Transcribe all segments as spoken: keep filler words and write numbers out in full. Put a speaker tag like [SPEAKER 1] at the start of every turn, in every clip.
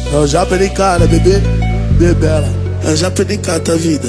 [SPEAKER 1] Eu já perdi cara, bebê, bebela. Eu já perdi cara, tua vida.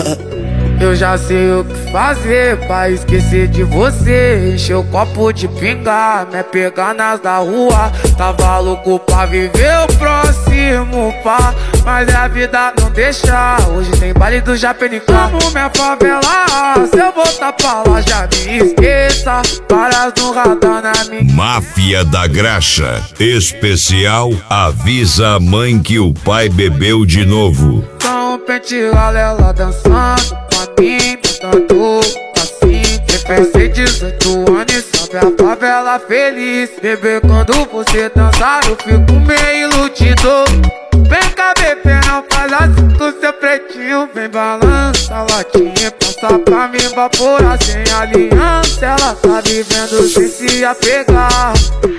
[SPEAKER 2] Eu já sei o que fazer pra esquecer de você. Encher o copo de pinga, me pegar nas da rua. Tava louco pra viver o próximo pá, mas a vida não deixa. Hoje tem baile do Japenicá. Como minha favela, se eu voltar pra lá já me esqueça. Várias no radar na minha.
[SPEAKER 3] Máfia da Graxa. Especial avisa a mãe que o pai bebeu de novo.
[SPEAKER 2] São penteado, ela dançando mim, tanto assim. Pensei dezoito anos e sabe a favela feliz. Bebê, quando você dançar eu fico meio iludido. Vem cá, bebê, não faz assim com seu pretinho. Vem balança a latinha, passa pra me evaporar sem aliança. Ela tá vivendo sem se apegar.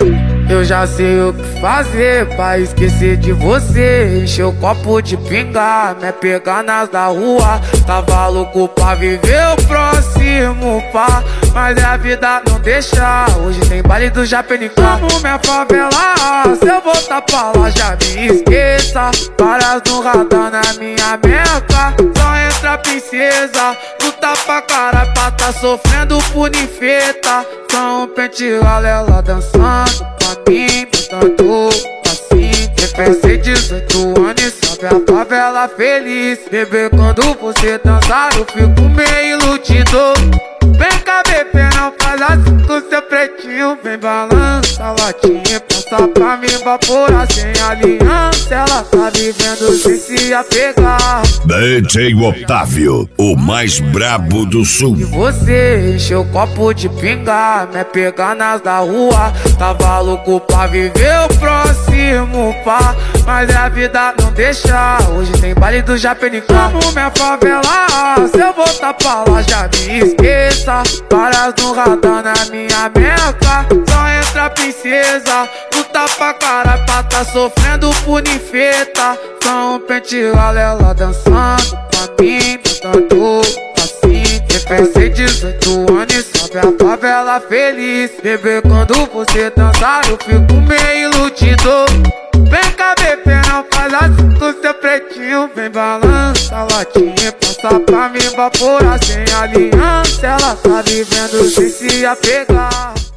[SPEAKER 2] Eu já sei o que fazer pra esquecer de você. Encher o copo de pinga, me pegar nas da rua. Tava louco pra viver o próximo pá, mas a vida não deixa. Hoje tem baile do Japenicá. Como minha favela, se eu voltar pra lá já me esqueça. Várias no radar na minha meca. Só entra princesa, luta pra cara pra tá sofrendo por ninfeta. São penteado, ela dançando mim, tanto assim. Pensei dezoito anos e sabe a favela feliz. Bebê, quando você dançar eu fico meio iludido. Vem cá, bebê, não faz assim com seu pretinho. Vem balança a latinha, passa pra me evaporar sem aliança. Ela tá vivendo sem se apegar.
[SPEAKER 3] D J Otávio, o mais brabo do sul.
[SPEAKER 2] E você encheu o copo de pinga, me pegar nas da rua. Tava louco pra viver o próximo pá, mas a vida não deixa. Hoje tem baile do Japenicá. Como minha favela, se eu voltar pra lá já me esqueça. Várias no radar na minha meca. Só entra princesa, luta pra cara pra tá sofrendo por ninfeta. São penteado, ela dançando pra mim, tanto assim. Pensei dezoito anos e sabe a favela feliz. Bebê, quando você dançar eu fico meio iludido. Vem cá, bebê, não faz assim com seu pretinho. Vem balança a latinha, passa pra me evaporar sem aliança. Ela tá vivendo sem se apegar.